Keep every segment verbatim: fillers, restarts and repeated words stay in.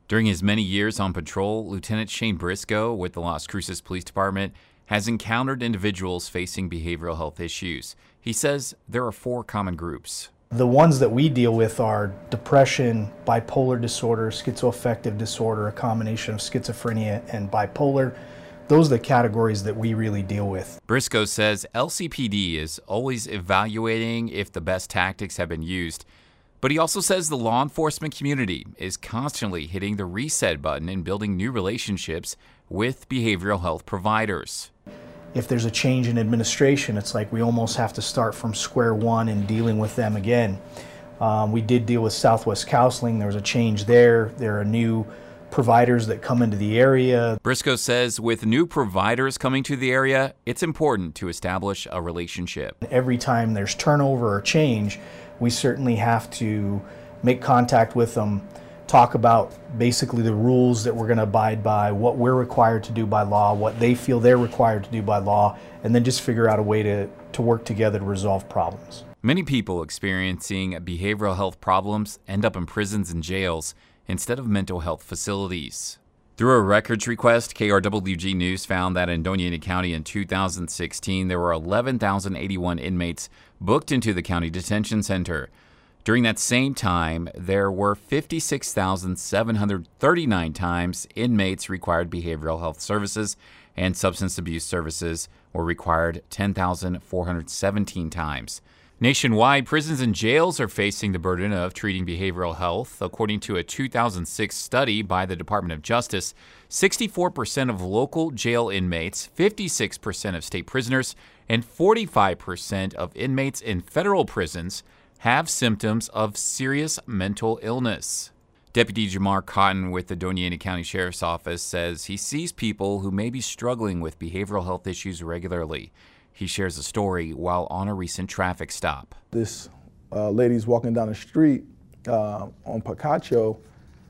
During his many years on patrol, Lieutenant Shane Briscoe with the Las Cruces Police Department has encountered individuals facing behavioral health issues. He says there are four common groups. The ones that we deal with are depression, bipolar disorder, schizoaffective disorder, a combination of schizophrenia and bipolar. Those are the categories that we really deal with. Briscoe says L C P D is always evaluating if the best tactics have been used. But he also says the law enforcement community is constantly hitting the reset button and building new relationships with behavioral health providers. If there's a change in administration, it's like we almost have to start from square one and dealing with them again. Um, we did deal with Southwest Counseling. There was a change there. There are new providers that come into the area. Briscoe says with new providers coming to the area, it's important to establish a relationship. Every time there's turnover or change, we certainly have to make contact with them, talk about basically the rules that we're going to abide by, what we're required to do by law, what they feel they're required to do by law, and then just figure out a way to, to work together to resolve problems. Many people experiencing behavioral health problems end up in prisons and jails instead of mental health facilities. Through a records request, K R W G News found that in Doña Ana County in two thousand sixteen, there were eleven thousand eighty-one inmates booked into the county detention center. During that same time, there were fifty-six thousand seven hundred thirty-nine times inmates required behavioral health services, and substance abuse services were required ten thousand four hundred seventeen times. Nationwide, prisons and jails are facing the burden of treating behavioral health. According to a two thousand six study by the Department of Justice, sixty-four percent of local jail inmates, fifty-six percent of state prisoners, and forty-five percent of inmates in federal prisons have symptoms of serious mental illness. Deputy Jamar Cotton with the Doña Ana County Sheriff's Office says he sees people who may be struggling with behavioral health issues regularly. He shares a story while on a recent traffic stop. This uh, lady's walking down the street uh, on Picacho,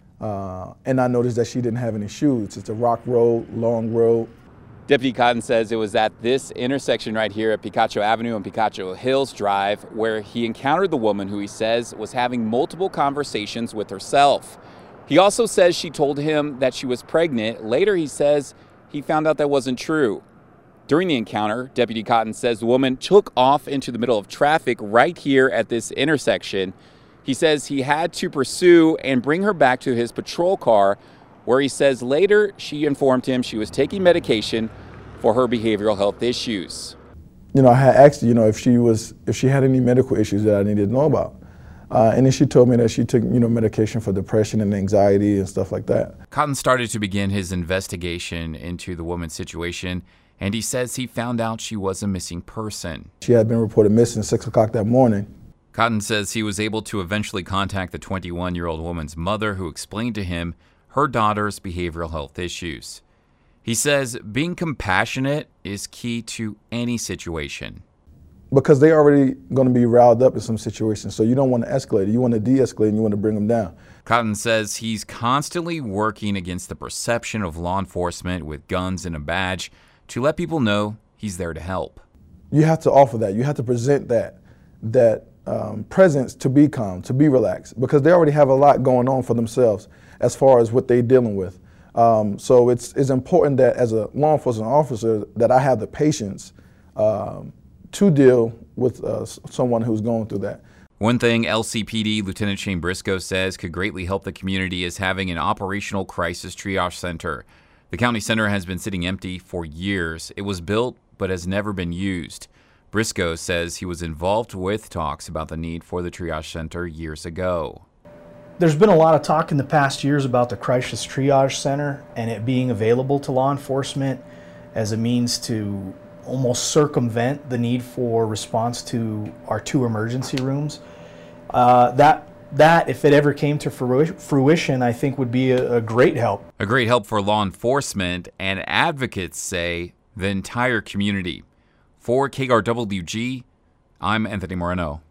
uh, and I noticed that she didn't have any shoes. It's a rock road, long road. Deputy Cotton says it was at this intersection right here at Picacho Avenue and Picacho Hills Drive where he encountered the woman who he says was having multiple conversations with herself. He also says she told him that she was pregnant. Later, he says he found out that wasn't true. During the encounter, Deputy Cotton says the woman took off into the middle of traffic right here at this intersection. He says he had to pursue and bring her back to his patrol car, where he says later she informed him she was taking medication for her behavioral health issues. You know, I had asked, you know, if she was, if she had any medical issues that I needed to know about. Uh, and then she told me that she took, you know, medication for depression and anxiety and stuff like that. Cotton started to begin his investigation into the woman's situation, and he says he found out she was a missing person. She had been reported missing at six o'clock that morning. Cotton says he was able to eventually contact the twenty-one-year-old woman's mother, who explained to him her daughter's behavioral health issues. He says being compassionate is key to any situation. Because they're already going to be riled up in some situations, so you don't want to escalate it. You want to de-escalate and you want to bring them down. Cotton says he's constantly working against the perception of law enforcement with guns and a badge to let people know he's there to help. You have to offer that. You have to present that, that um, presence to be calm, to be relaxed, because they already have a lot going on for themselves as far as what they're dealing with. Um, so it's, it's important that as a law enforcement officer that I have the patience um, to deal with uh, someone who's going through that. One thing L C P D Lieutenant Shane Briscoe says could greatly help the community is having an operational crisis triage center. The county center has been sitting empty for years. It was built but has never been used. Briscoe says he was involved with talks about the need for the triage center years ago. There's been a lot of talk in the past years about the crisis triage center and it being available to law enforcement as a means to almost circumvent the need for response to our two emergency rooms. Uh, that That, if it ever came to fruition, I think would be a, a great help. A great help for law enforcement, and advocates say the entire community. For K R W G, I'm Anthony Moreno.